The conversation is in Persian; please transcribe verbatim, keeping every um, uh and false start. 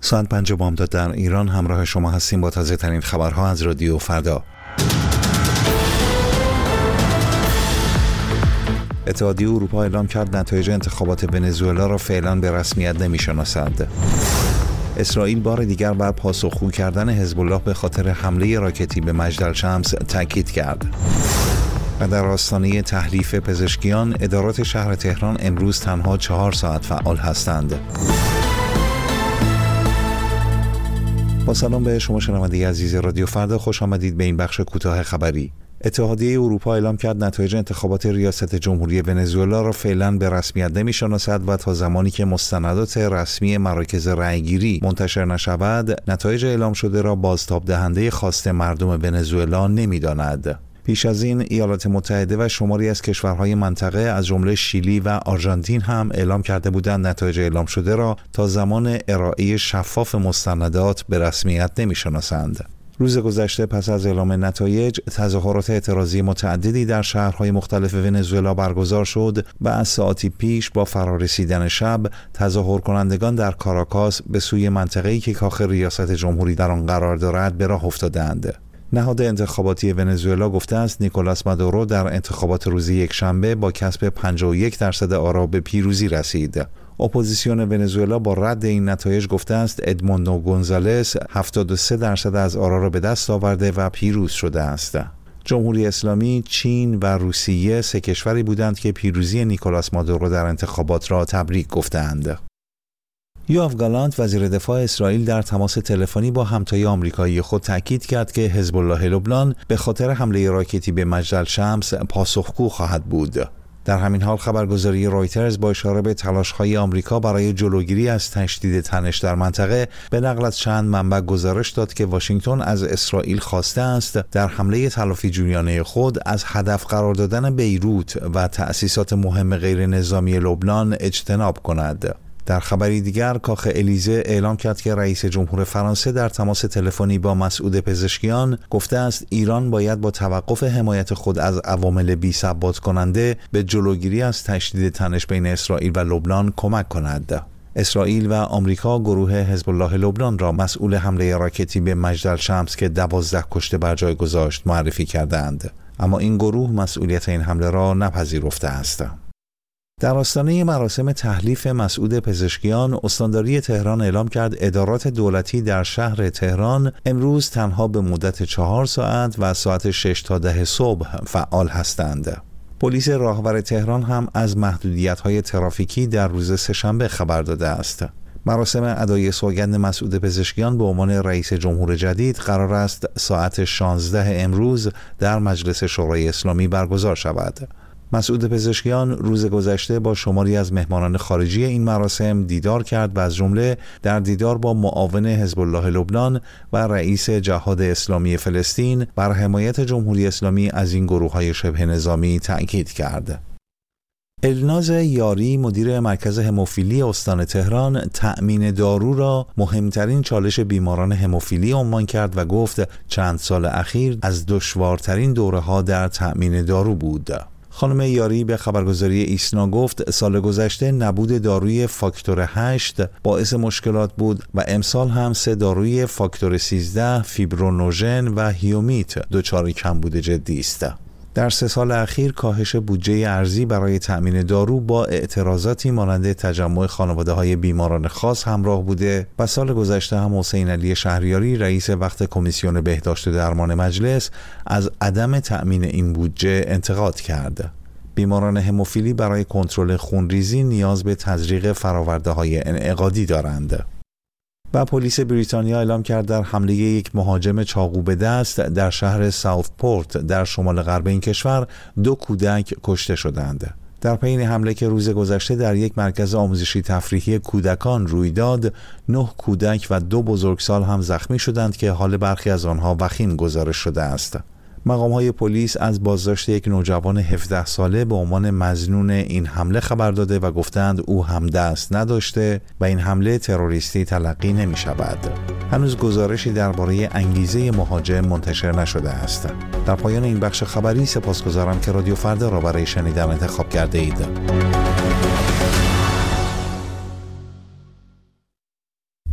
ساعت پنج بامداد در ایران همراه شما هستیم با تازه ترین خبرها از رادیو فردا. اتحادیه اروپا اعلام کرد نتایج انتخابات ونزوئلا را فعلا به رسمیت نمی‌شناسد. اسرائیل بار دیگر بر پاسخگو کردن حزب الله به خاطر حمله راکتی به مجدلشمس تاکید کرد. و در آستانه تحریف پزشکیان، ادارات شهر تهران امروز تنها چهار ساعت فعال هستند. با سلام به شما شنونده عزیز رادیو فردا، خوش آمدید به این بخش کوتاه خبری. اتحادیه اروپا اعلام کرد نتایج انتخابات ریاست جمهوری ونزوئلا را فعلا به رسمیت نمی‌شناسد و تا زمانی که مستندات رسمی مراکز رأیگیری منتشر نشود، نتایج اعلام شده را بازتاب دهنده خواست مردم ونزوئلا نمی‌داند. پیش از این ایالات متحده و شماری از کشورهای منطقه از جمله شیلی و آرژانتین هم اعلام کرده بودند نتایج اعلام شده را تا زمان ارائه شفاف مستندات به رسمیت نمی‌شناسند. روز گذشته پس از اعلام نتایج، تظاهرات اعتراضی متعددی در شهرهای مختلف ونزوئلا برگزار شد و از ساعتی پیش با فرارسیدن شب، تظاهر کنندگان در کاراکاس به سوی منطقه‌ای که کاخ ریاست جمهوری در آن قرار دارد به راه افتادند. نهاد انتخاباتی ونزوئلا گفته است نیکولاس مادورو در انتخابات روز یکشنبه با کسب پنجاه و یک درصد آرا به پیروزی رسید. اپوزیسیون ونزوئلا با رد این نتایج گفته است ادموندو گونزالس هفتاد و سه درصد از آرا را به دست آورده و پیروز شده است. جمهوری اسلامی، چین و روسیه سه کشوری بودند که پیروزی نیکولاس مادورو در انتخابات را تبریک گفتند. یوآف گالانت وزیر دفاع اسرائیل در تماس تلفنی با همتای آمریکایی خود تاکید کرد که حزب الله لبنان به خاطر حمله راکتی به مجدلشمس پاسخگو خواهد بود. در همین حال خبرگزاری رایترز با اشاره به تلاش‌های آمریکا برای جلوگیری از تشدید تنش در منطقه به نقل از چند منبع گزارش داد که واشنگتن از اسرائیل خواسته است در حمله تلافی جویانه خود از هدف قرار دادن بیروت و تأسیسات مهم غیر نظامی لبنان اجتناب کند. در خبری دیگر، کاخ الیزه اعلام کرد که رئیس جمهور فرانسه در تماس تلفنی با مسعود پزشکیان گفته است ایران باید با توقف حمایت خود از عوامل بی‌ثبات کننده به جلوگیری از تشدید تنش بین اسرائیل و لبنان کمک کند. اسرائیل و آمریکا گروه حزب الله لبنان را مسئول حمله راکتی به مجدلشمس که دوازده کشته بر جای گذاشت معرفی کردند، اما این گروه مسئولیت این حمله را نپذیرفته است. در آستانه مراسم تحلیف مسعود پزشکیان، استانداری تهران اعلام کرد ادارات دولتی در شهر تهران امروز تنها به مدت چهار ساعت و ساعت شش تا ده صبح فعال هستند. پلیس راهور تهران هم از محدودیت‌های ترافیکی در روز سه‌شنبه خبر داده است. مراسم ادای سوگند مسعود پزشکیان به عنوان رئیس جمهور جدید قرار است ساعت شانزده امروز در مجلس شورای اسلامی برگزار شود. مسعود پزشکیان روز گذشته با شماری از مهمانان خارجی این مراسم دیدار کرد و از جمله در دیدار با معاون حزب الله لبنان و رئیس جهاد اسلامی فلسطین بر حمایت جمهوری اسلامی از این گروه‌های شبه نظامی تأکید کرد. الناز یاری مدیر مرکز هموفیلی استان تهران تأمین دارو را مهمترین چالش بیماران هموفیلی عنوان کرد و گفت چند سال اخیر از دشوارترین دوره‌ها در تأمین دارو بود. خانم یاری به خبرگزاری ایسنا گفت سال گذشته نبود داروی فاکتور هشت باعث مشکلات بود و امسال هم سه داروی فاکتور سیزده، فیبرونوژن و هیومیت دچار کمبود جدی است. در سه سال اخیر کاهش بودجه ارزی برای تأمین دارو با اعتراضاتی مانند تجمع خانواده‌های بیماران خاص همراه بوده و سال گذشته هم حسین علی شهریاری رئیس وقت کمیسیون بهداشت و درمان مجلس از عدم تأمین این بودجه انتقاد کرد. بیماران هموفیلی برای کنترل خونریزی نیاز به تزریق فرآورده‌های انعقادی دارند. و پلیس بریتانیا اعلام کرد در حمله یک مهاجم چاقو به دست در شهر ساوثپورت در شمال غرب این کشور دو کودک کشته شدند. در پی این حمله که روز گذشته در یک مرکز آموزشی تفریحی کودکان روی داد، نه کودک و دو بزرگسال هم زخمی شدند که حال برخی از آنها وخیم گزارش شده است. مقام‌های پلیس از بازداشت یک نوجوان هفده ساله به عنوان مظنون این حمله خبر داده و گفتند او هم دست نداشته و این حمله تروریستی تلقی نمی شود. هنوز گزارشی درباره انگیزه مهاجم منتشر نشده است. در پایان این بخش خبری سپاسگزارم که رادیو فردا را برای شنیدن انتخاب کرده اید.